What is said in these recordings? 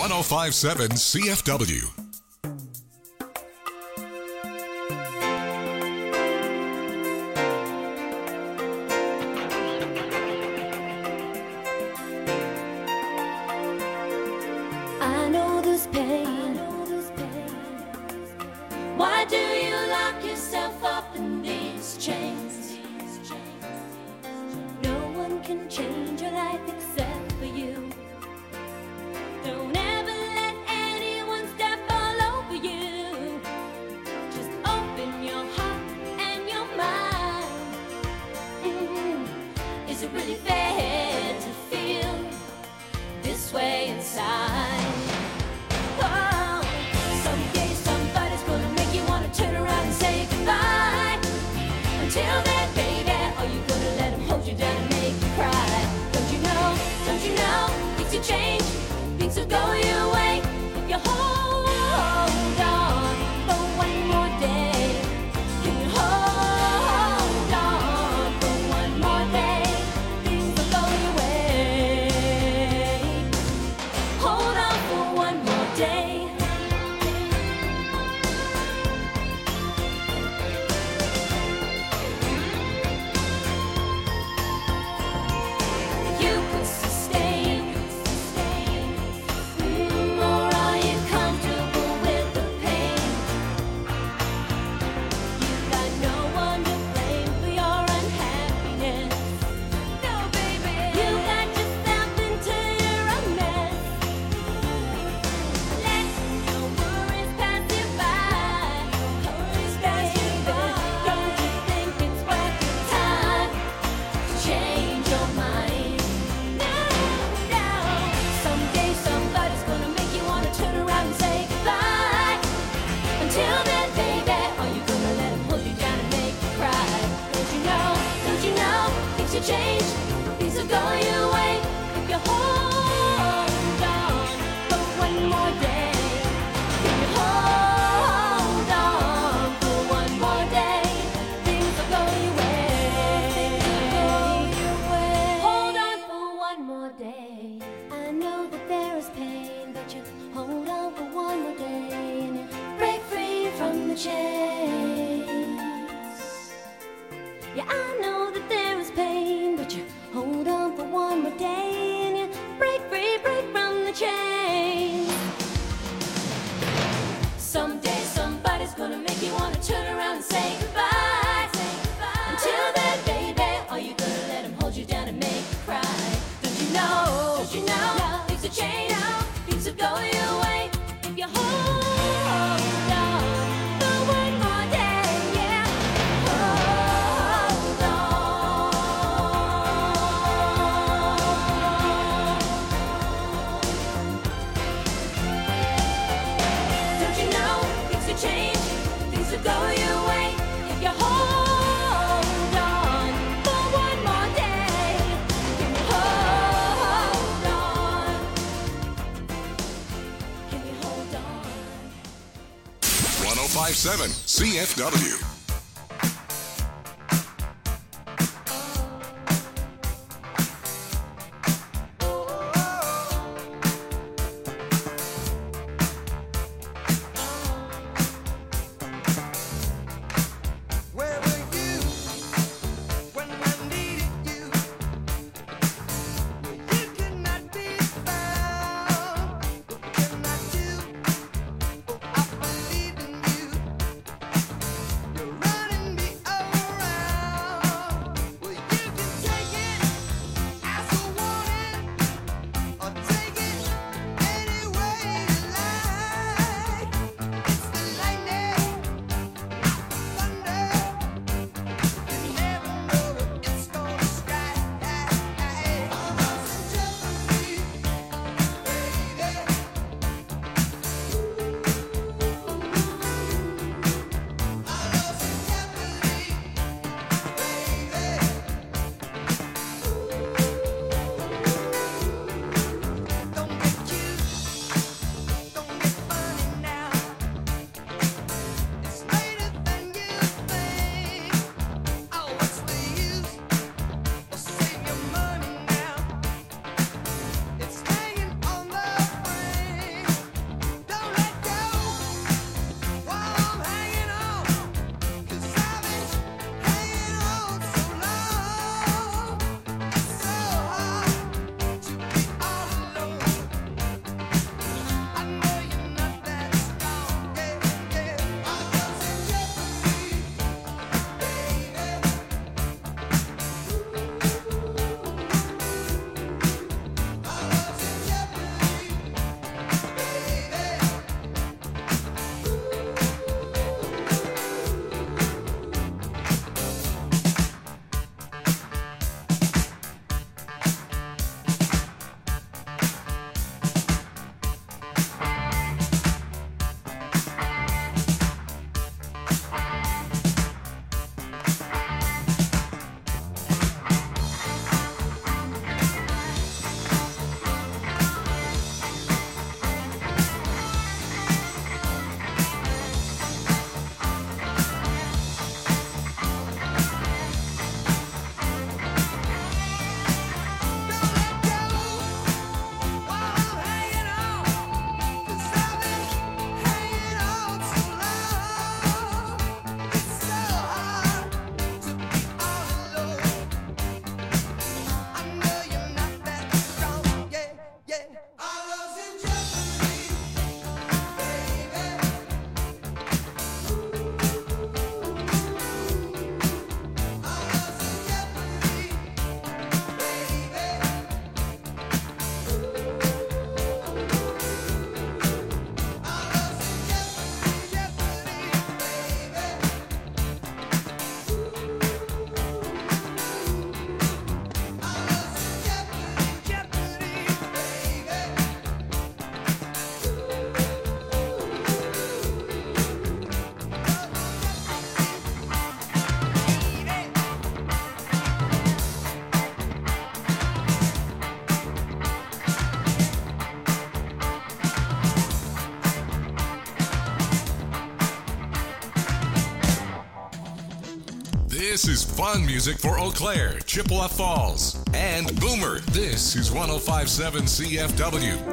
1057 CFW. I know this pain. Why do you lock yourself up in these chains? No one can change your life except for you. Don't ever let anyone step all over you. Just open your heart and your mind. Is it really fair to feel this way inside? Oh, someday somebody's gonna make you wanna turn around and say goodbye. Until then, baby, are you gonna let him hold you down and make you cry? Don't you know, things will change, things will go your way if you hold on for one more day. Can you hold on for one more day? Things will go your way. Hold on for one more day. You could sustain, or are you comfortable with the pain? You got no one to blame for your unhappiness. No, baby, you got yourself into your own mess. Let your worries pass you by. Don't you think it's worth your time to change your mind? No. Someday somebody's gonna make you wanna turn around and say goodbye. Until then, baby, are you gonna let him hold you down and make you cry? Don't you know, things will change, things will go your way if you hold on for one more day. Can you hold on for one more day? Things will go your way. Hold on for one more day. I know that there is pain, but you hold on for one more day and you break free from the chains. Yeah, I know that there is pain, but you hold on for one more day and you break free, break from the chains. Someday somebody's gonna make you wanna turn around and say goodbye. Until then, baby, are you gonna let him hold you down and make you cry? Don't you know, things will change, things will go your way if you hold on for one more day. Yeah, hold on. Don't you know, things will change, things will go your way if you hold on for one more day. Can you hold on? Can you hold on? 1057 CFW. Where were you when I needed you? You could not be found. What can I do? Oh, I believe in you. You're This is fun music for Eau Claire, Chippewa Falls, and Boomer. This is 105.7 CFW.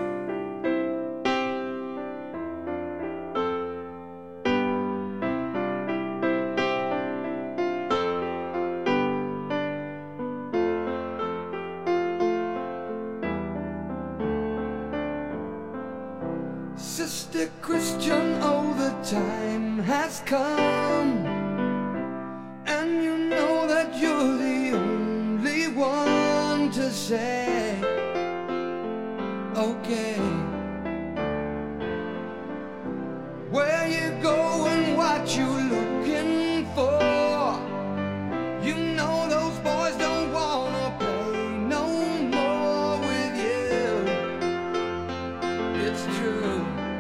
Sister Christian, oh, the time has come, and you know that you're the only one to say, okay. Where you going, what you looking for? You know those boys don't wanna play no more with you. It's true.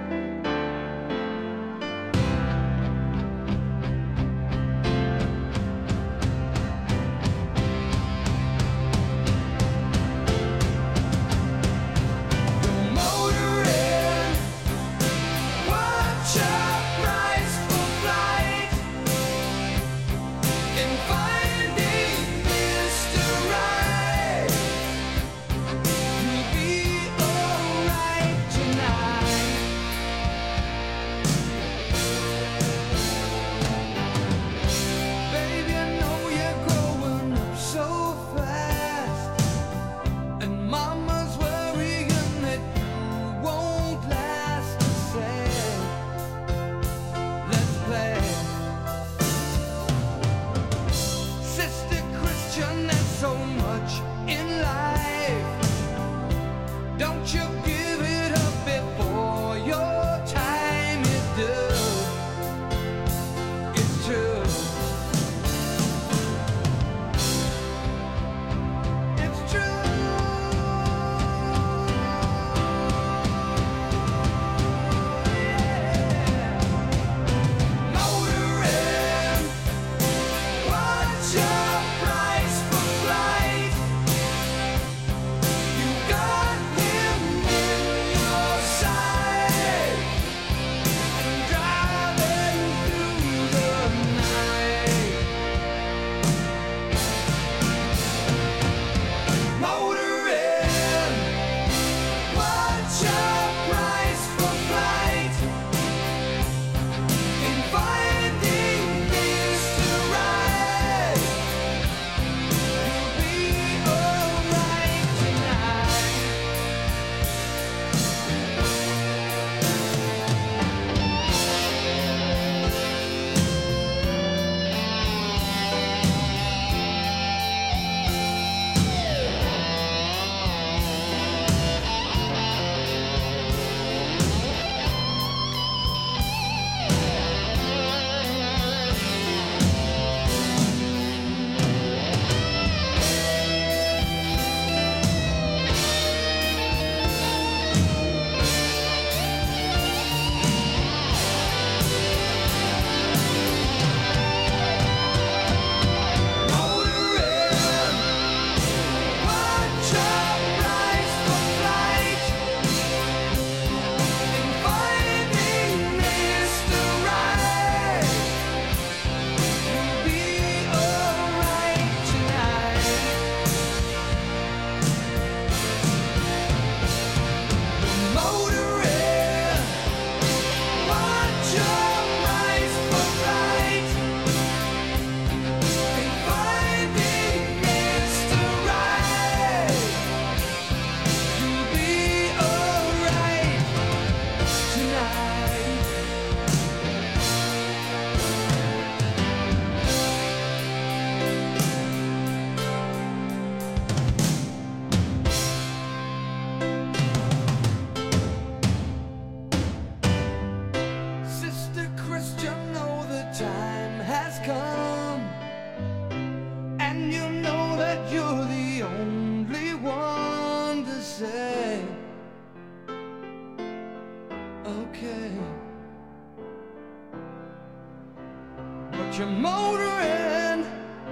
You're motoring,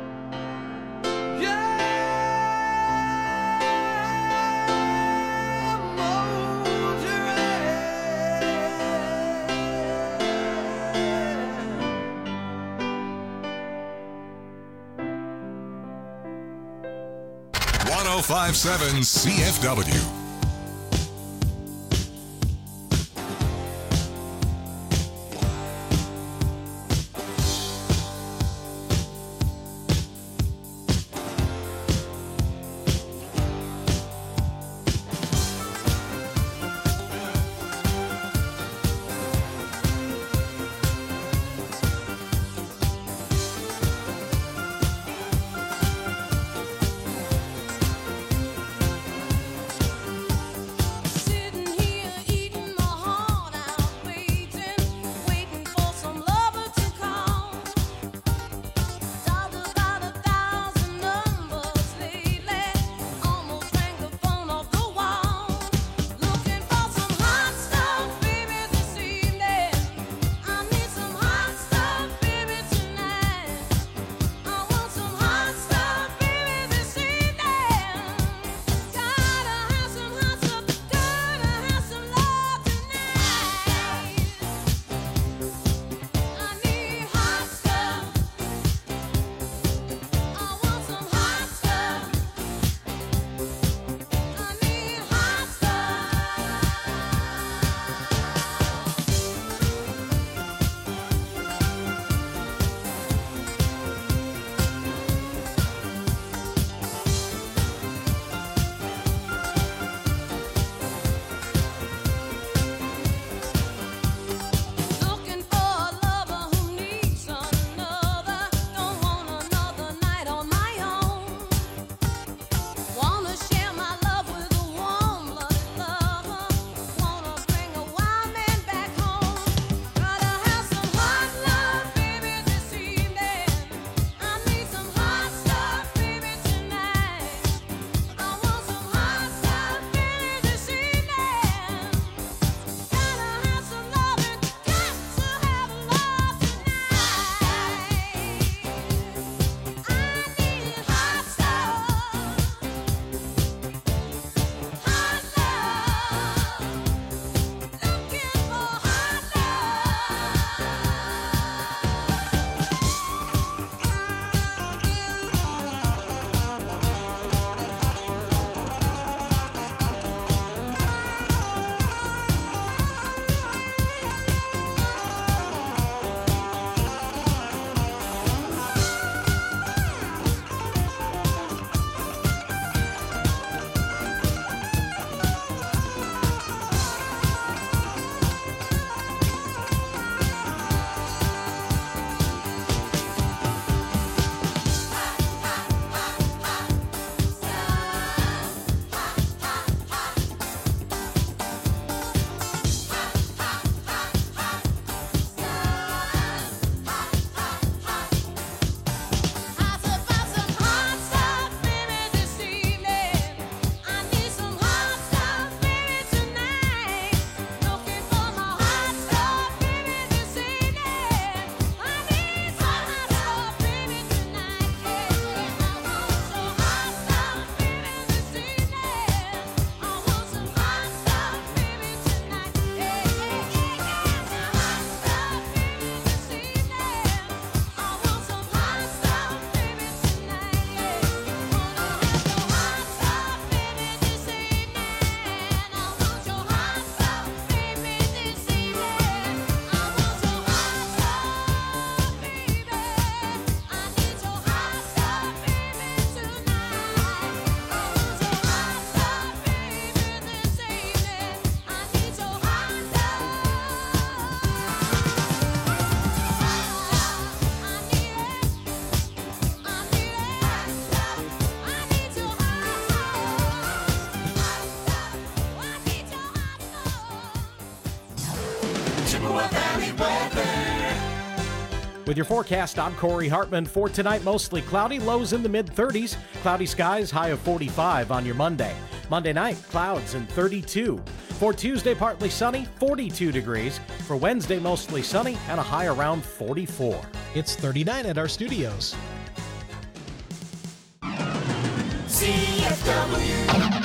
yeah, motoring. 1057 CFW. With your forecast, I'm Corey Hartman. For tonight, mostly cloudy, lows in the mid-30s. Cloudy skies, high of 45 on your Monday. Monday night, clouds and 32. For Tuesday, partly sunny, 42 degrees. For Wednesday, mostly sunny and a high around 44. It's 39 at our studios. CFW.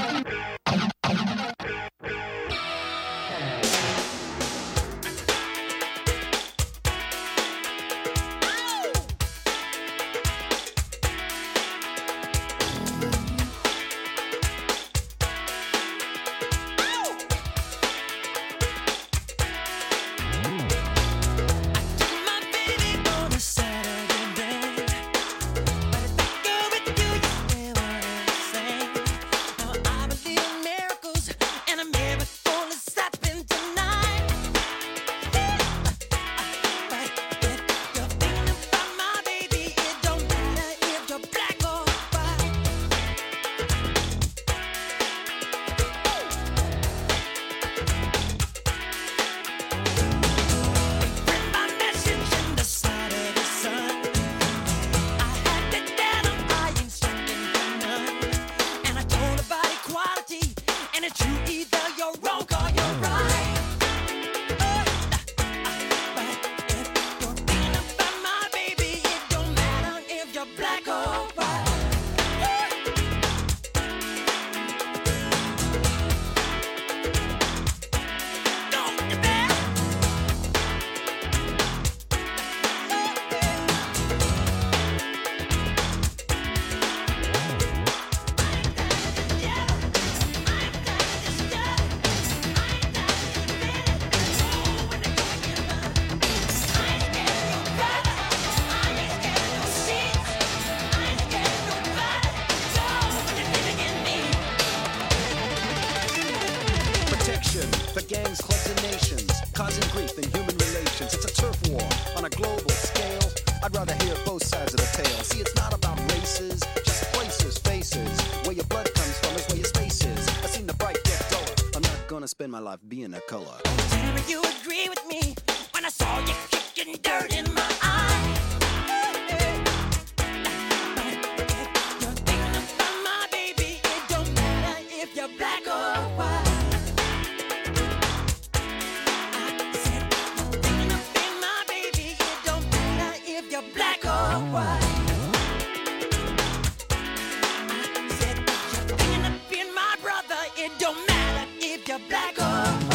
for gangs, clubs, and nations, causing grief in human relations. It's a turf war on a global scale. I'd rather hear both sides of the tale. See, it's not about races, just places, faces. Where your blood comes from is where your space is. I've seen the bright get duller. I'm not gonna spend my life being a color. Tell me you agree with me when I saw you kicking dirt in my eye. You're thinking about my baby. It don't matter if you're black or white. I said you're thinking about my baby. It don't matter if you're black or white. I said you're thinking about my brother. It don't matter if you're black or white.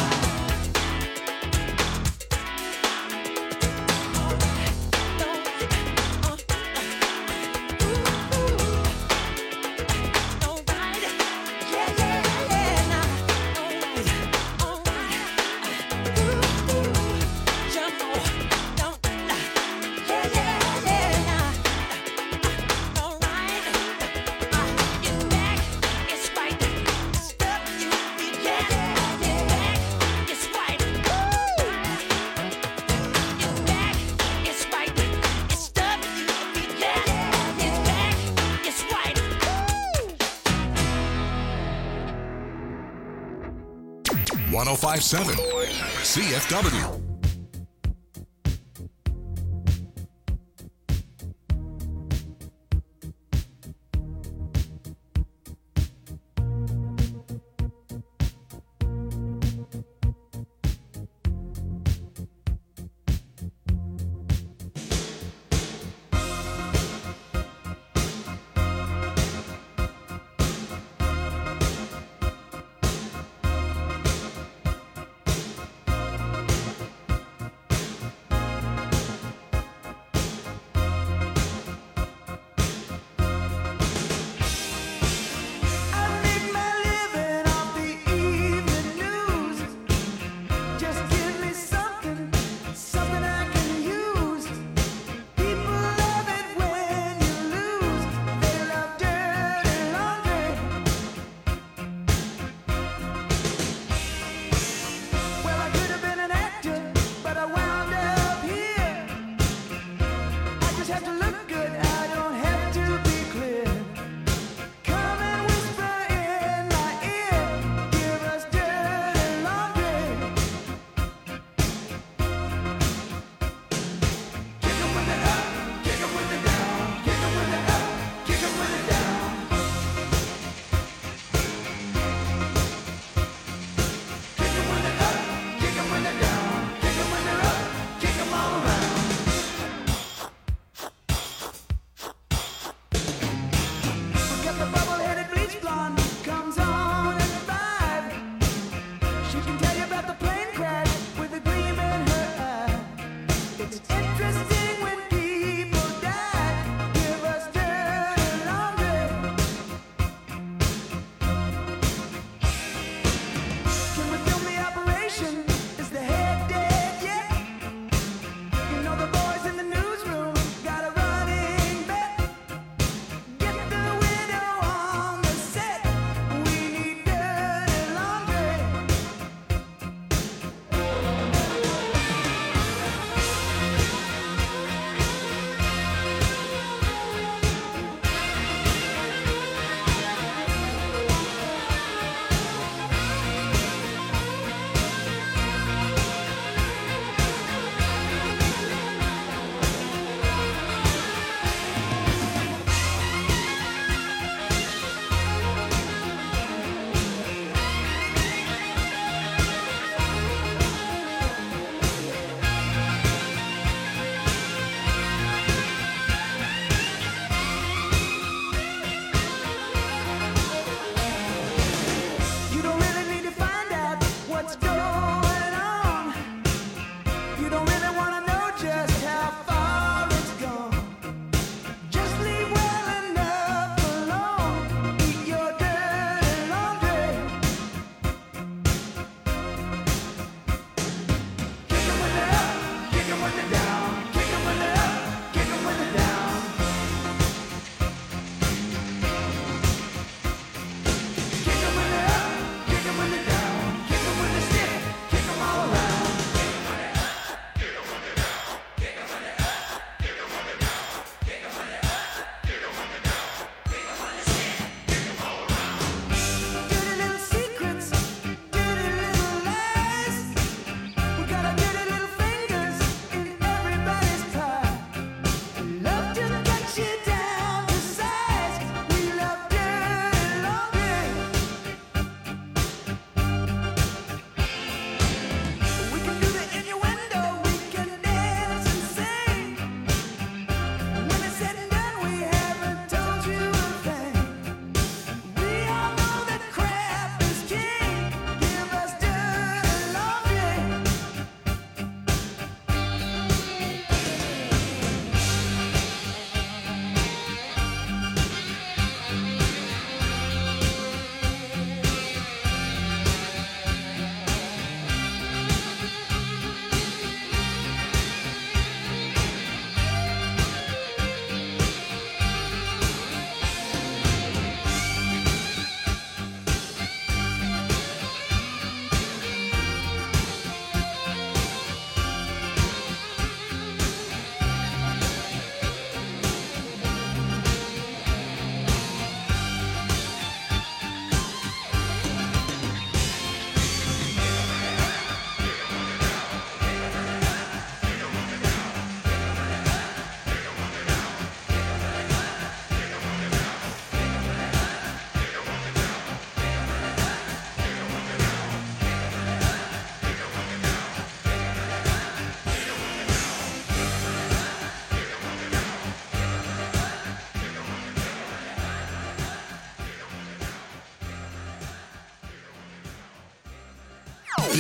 .1057 CFW.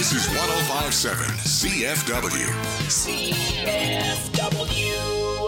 This is 1057 CFW. CFW.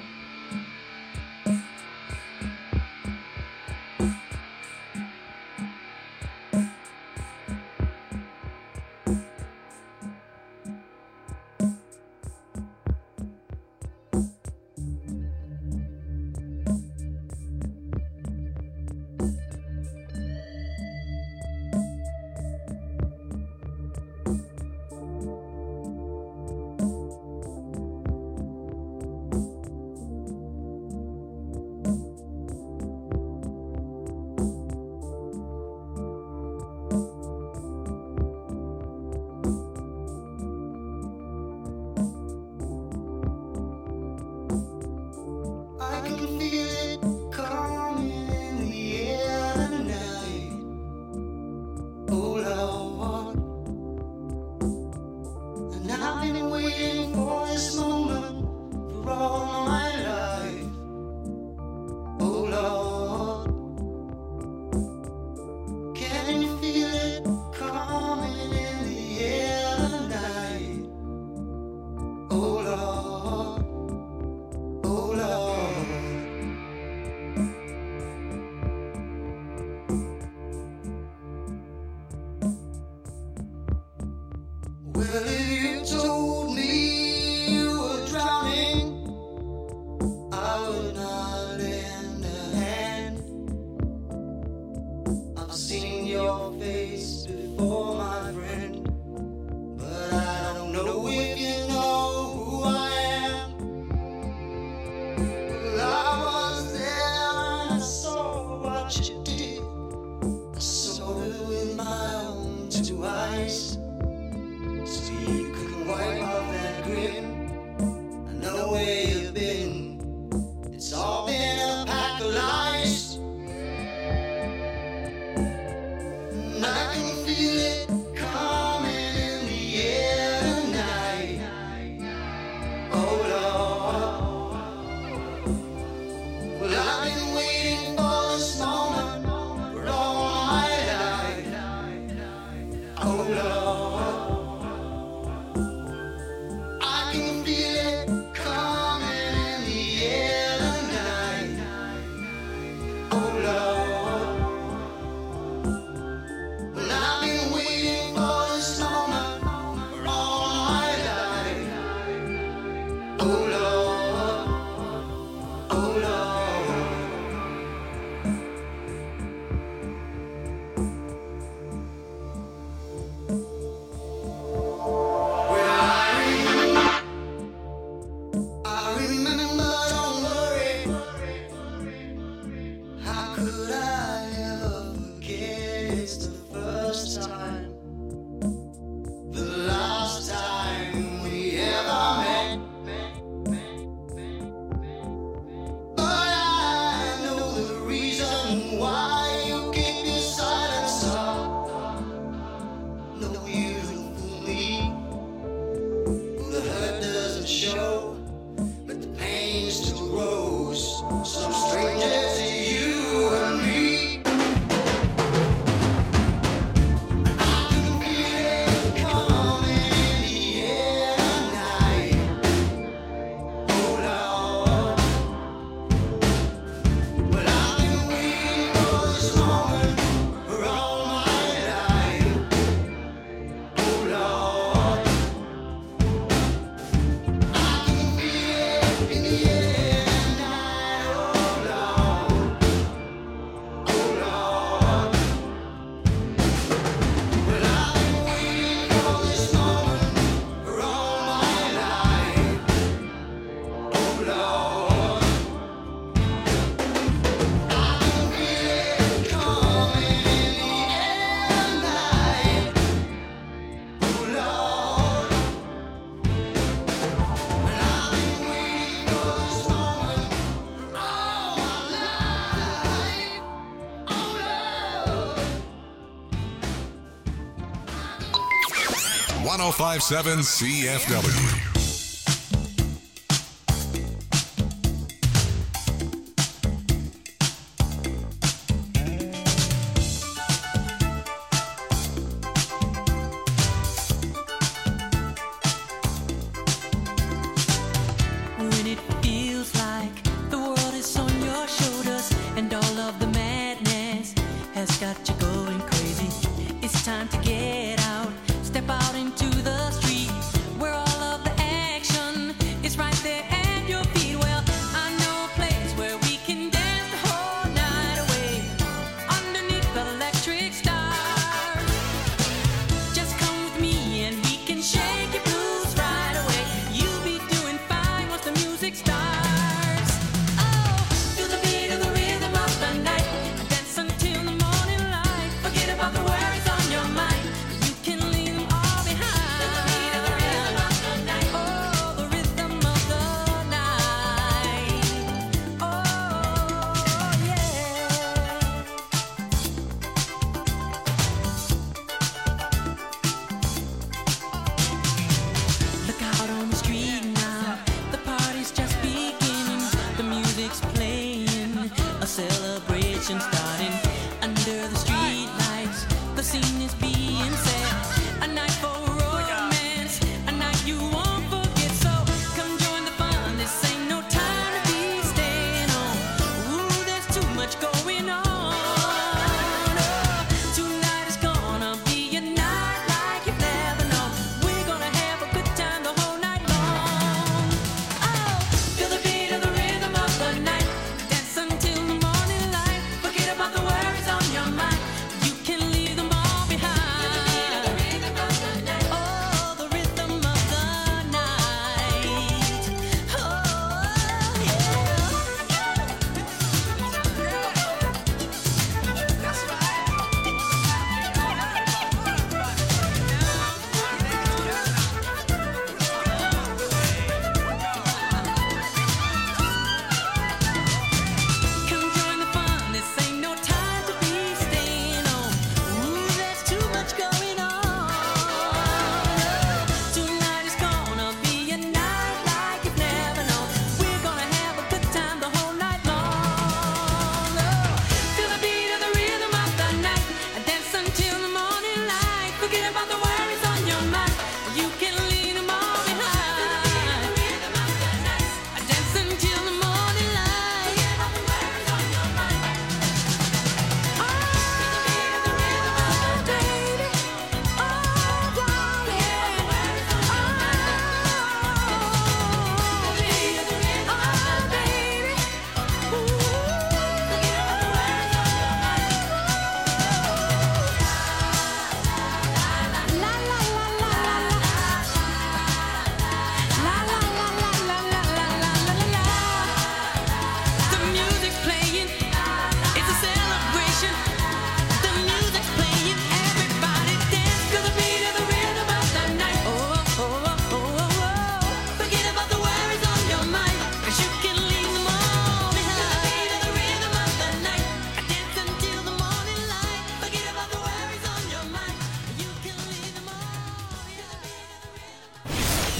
I can feel it coming in the air tonight. Oh Lord, and I've been waiting for this moment for all my life. Oh Lord, can you feel it coming in the air tonight? Oh Lord. Oh Lord, well, if you told me you were drowning, I would not lend a hand. I've seen your face before, my friend, but I don't know if you know who I am. Well, I was there and I saw what you did. I saw it with my own two eyes. So you couldn't wipe off that grin. I know where you've been. It's all been a pack of lies. And I can feel it coming in the air tonight. Oh Lord. Well, I've been waiting for this moment for all my life. Oh Lord, I can feel it coming in the air tonight. Oh Lord, well, I've been waiting for this moment for all my life. Oh Lord. Oh Lord, well, I remember, don't worry. How could I ever forget? It's the first time, the last time we ever met. But I know the reason why you keep your silence up. No, you don't fool me. The hurt doesn't show, but the pain still grows. Some stranger to you and me. I can feel it coming in the air tonight. Oh Lord. Well, I've been waiting for this moment for all my life. Oh Lord, I can feel it in the air tonight. Oh Lord, oh Lord. Well, I've been waiting for this moment for all my life. Oh Lord. I can feel it coming in the air tonight. Oh Lord, and I've been waiting for this moment for all my life. Oh Lord. 1057 CFW.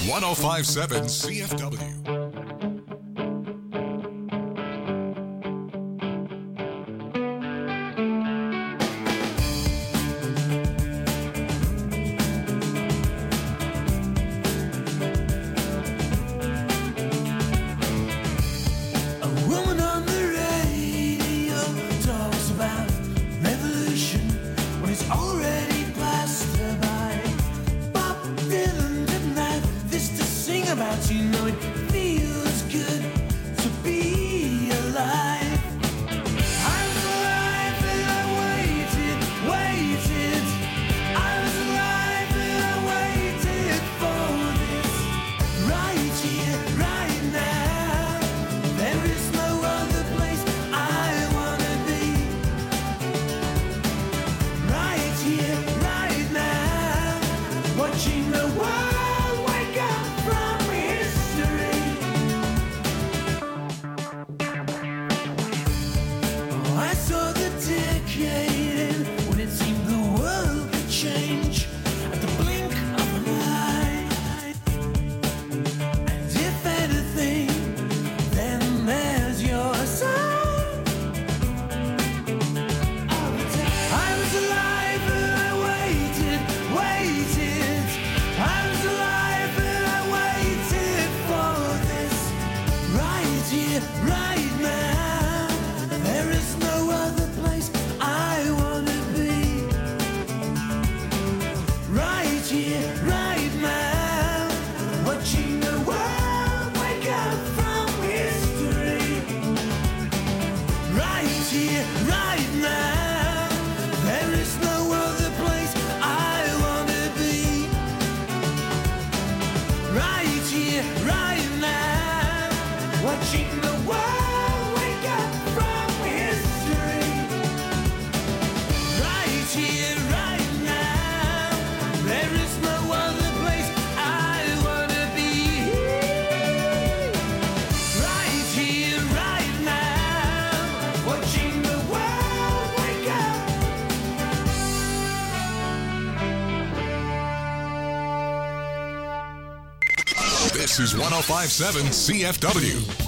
1057 CFW. This is 1057 CFW.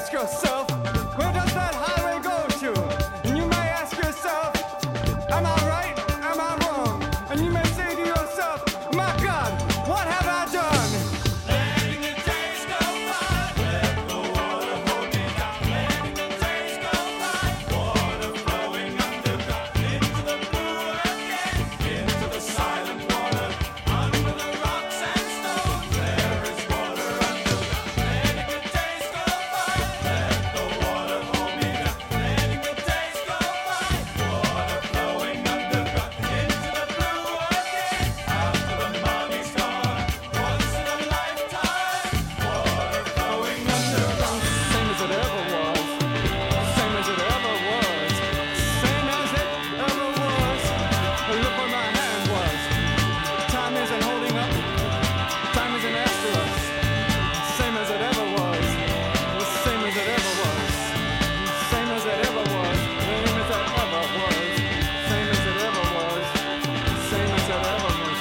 ask yourself, where does that highway go to? And you may ask yourself, am I right? Am I wrong? And you may say to yourself, my God, what have I done? Letting the days go by, let the water hold me down. Letting the days go by, water flowing underground into the blue again, into the silent water, under the rocks and stones. There is water underground. Letting the days go by, let the water hold me down. Letting the days go by, water flowing underground into the blue again, after the money's gone. Once in a lifetime, water flowing underground. Same as it ever was, same as it ever was, same as it ever was. Look where my hand was. Time isn't holding up, time isn't after us. Same as it ever was, same as it ever was, same as it ever was, same as it ever was, same as it ever was, same as it ever was.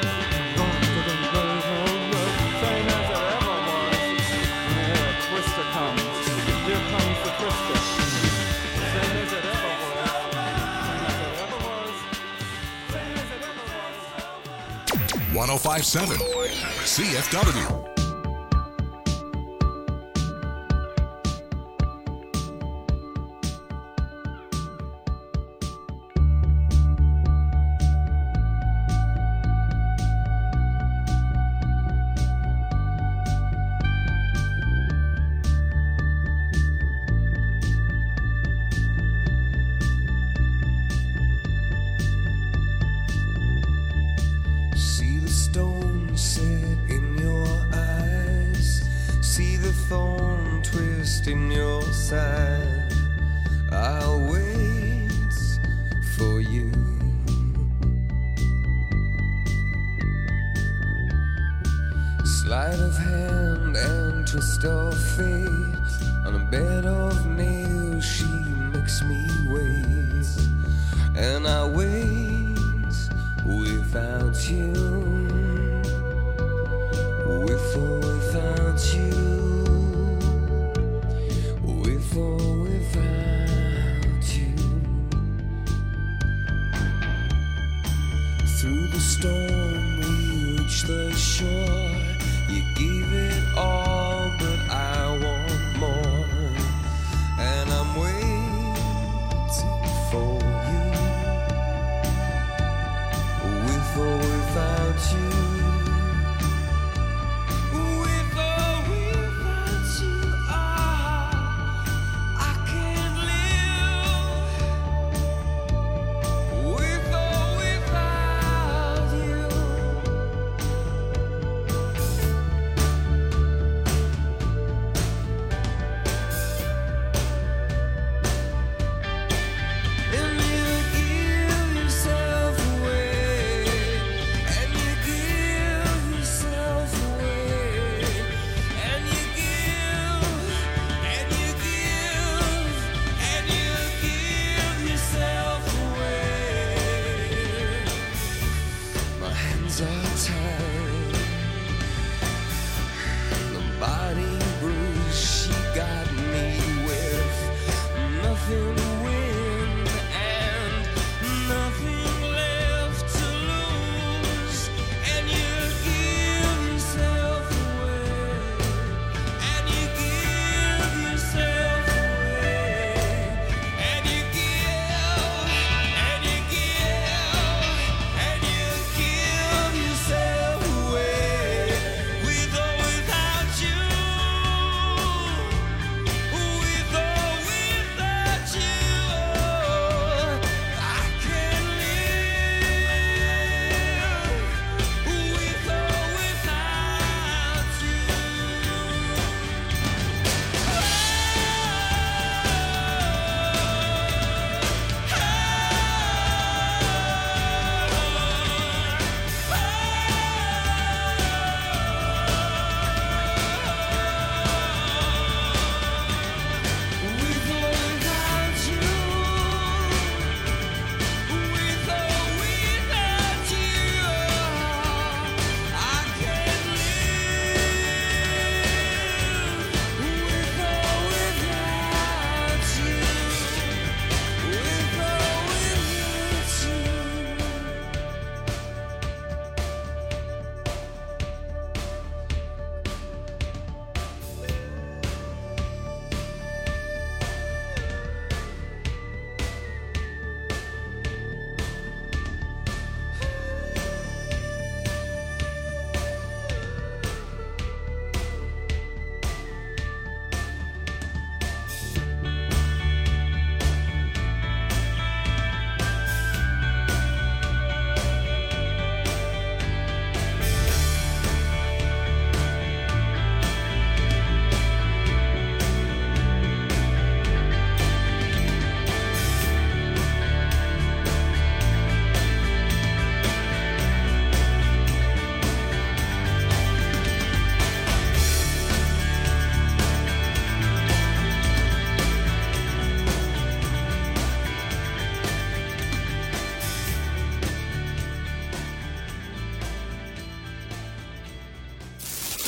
Same as it ever was. Here, Twister comes. Here comes the Twister. Same as it ever was. Same as it ever was. Same as it ever was. 1057 CFW. See the stone set in your eyes. See the thorn twist in your side. I'll wait for you. Sleight of hand and twist of fate. On a bed of nails she makes me wait. And I wait without you, with or without you, with or without you. Through the storm we reach the shore. You gave it all, but I want more. And I'm waiting for you, with or without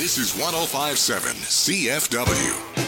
This is 105.7 CFW.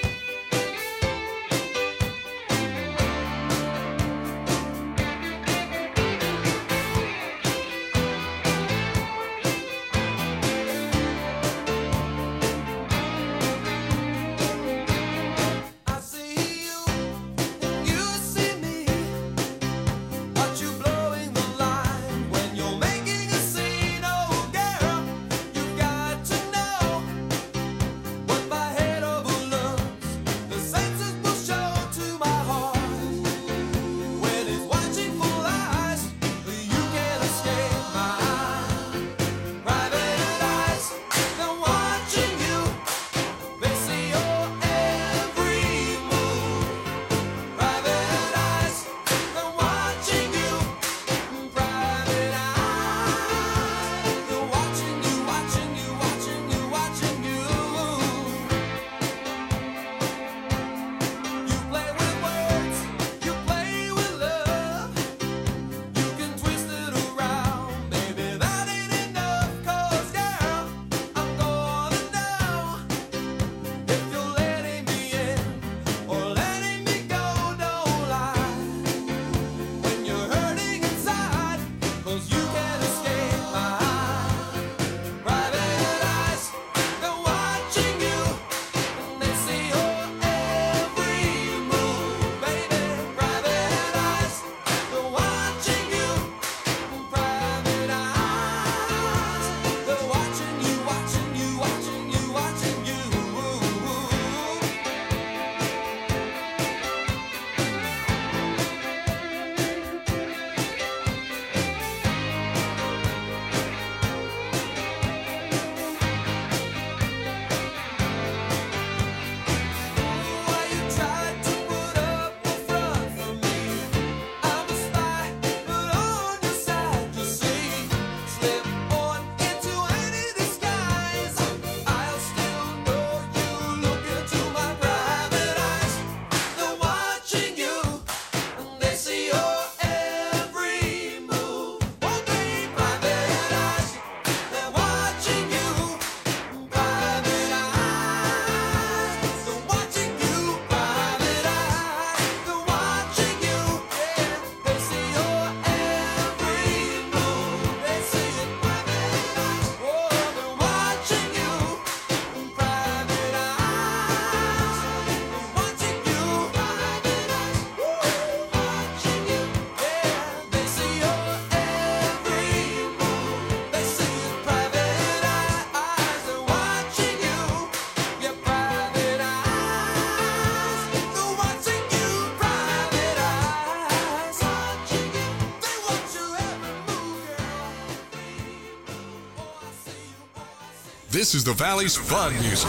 This is the Valley's fun music.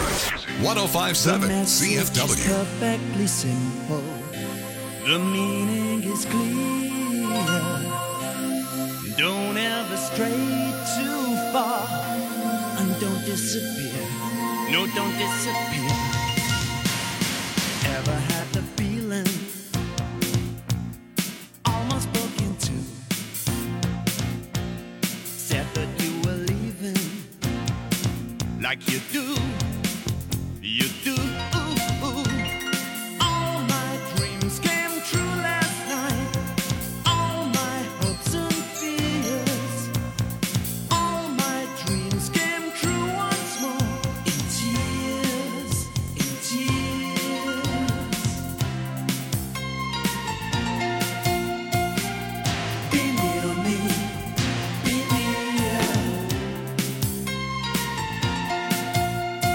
105.7 CFW. Perfectly simple. The meaning is clear. Don't ever stray too far, and don't disappear. No, don't disappear. Ever had the feeling almost broke into? Said that you were leaving, like you do. You do. All my dreams came true last night. All my hopes and fears. All my dreams came true once more. In tears, in tears. Be near me, be near.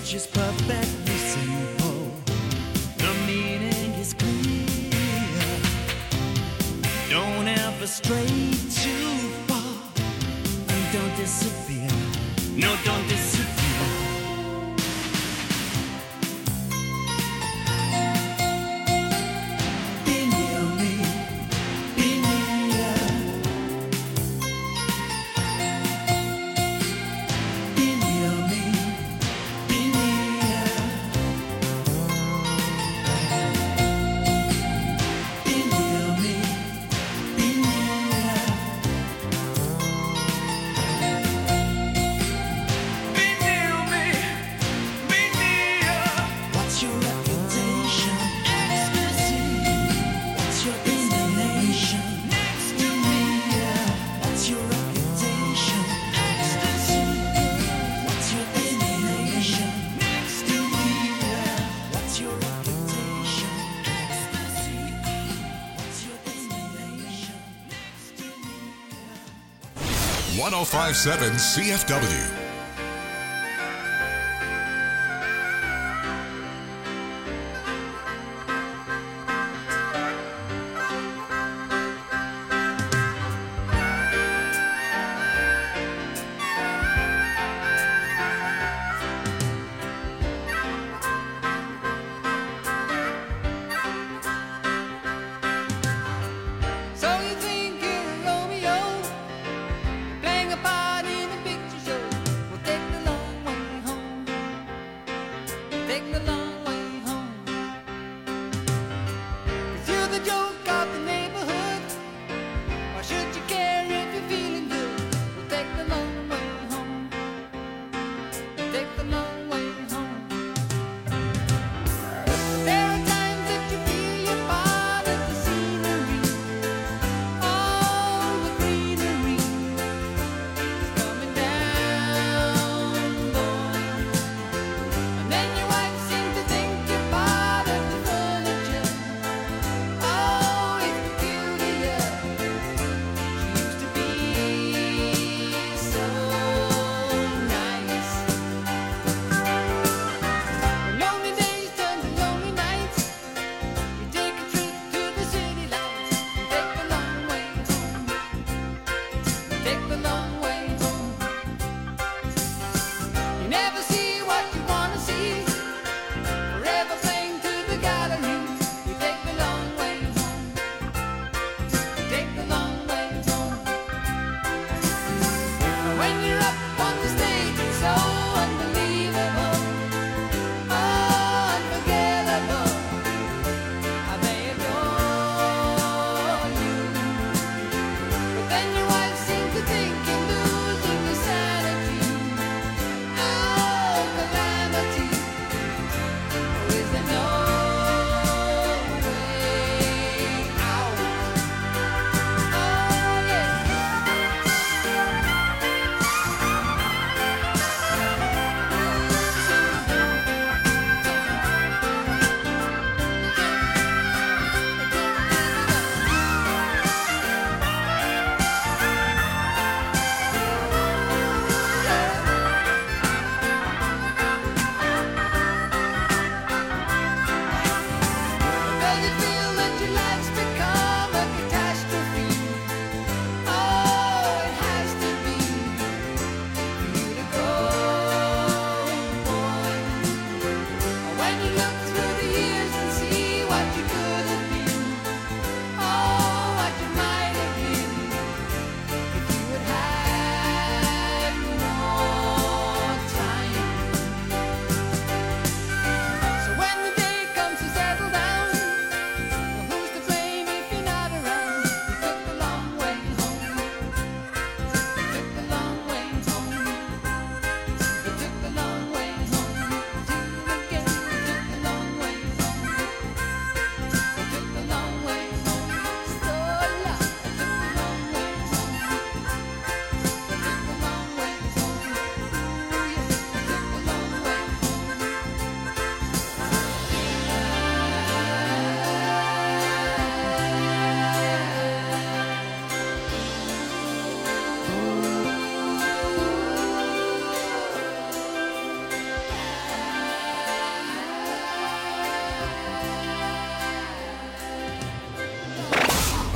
which is perfectly simple. The meaning is clear. Don't ever stray too far, and don't disappear. No, don't disappear. Be near me, be near. Be near me, be near. Be near me, be near. Be near me, be near. What's your reputation? Ecstasy. What's your destination? Next to me. What's your reputation? Ecstasy. What's your destination? Next to me. What's your reputation? Ecstasy. What's your destination? Next to me. 1057 CFW. So you think you're Romeo, playing a part in a picture show? Well, take the long way home. Take the long way home. 'Cause you're the joke of the neighborhood. Why should you care if you're feeling good? Well, take the long way home. Take the long way home. There are times that you feel you're part of the scenery. All the greenery.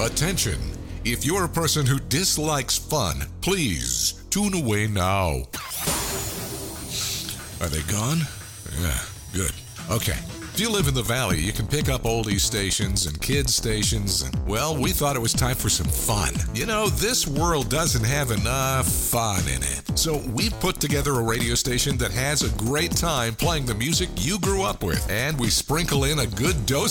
Attention! If you're a person who dislikes fun, please tune away now. Are they gone? Yeah, good. Okay. If you live in the valley, you can pick up oldie stations and kids stations, and, well, we thought it was time for some fun. You know, this world doesn't have enough fun in it. So we put together a radio station that has a great time playing the music you grew up with, and we sprinkle in a good dose